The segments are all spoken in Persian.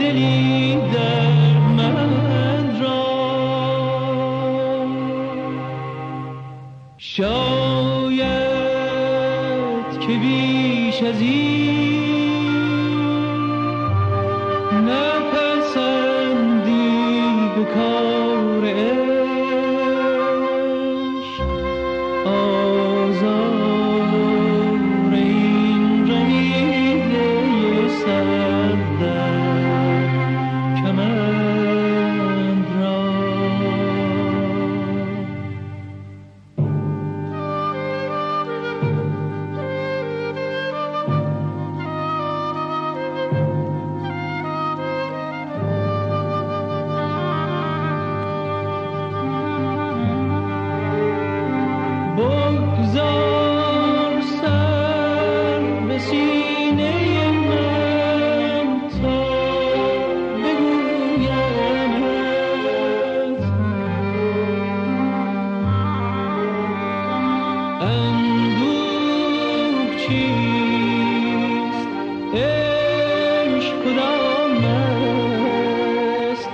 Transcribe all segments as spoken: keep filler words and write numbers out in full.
دلی دردمند را. شاید که بیش از این نپسندی به کار عشق، آزار این رمیده سر در کمند را. بگذار سر به سینه من تا بگویمت اندوه چیست، عشق کدام است،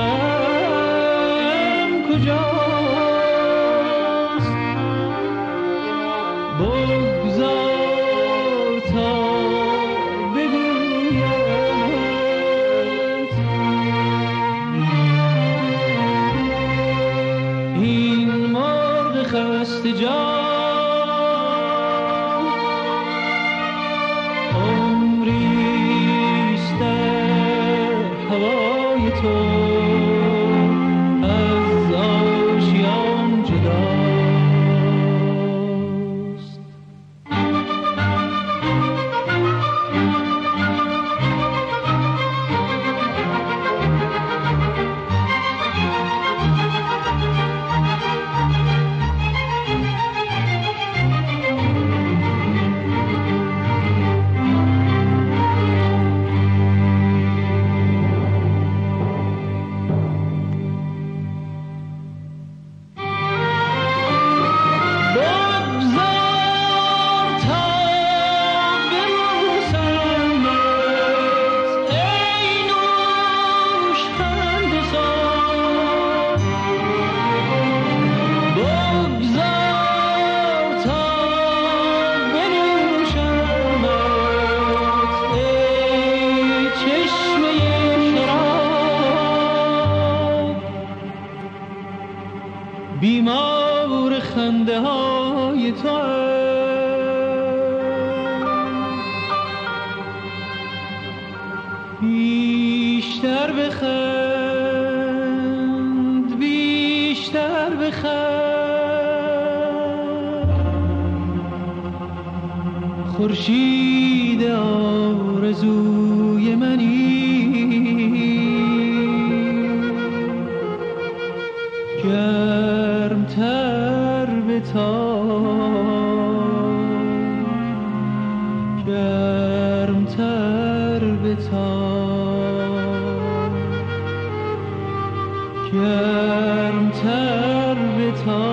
غم کجاست. بگذار تا بگویمت این مرغ خسته جان عمریست در هوای تو از آشیان جدا. بیمار خنده های تو بیشتر بخند، بیشتر بخند. خورشید آرزوی منی گرمتر بتاب، گرمتر بتاب، گرمتر بتاب.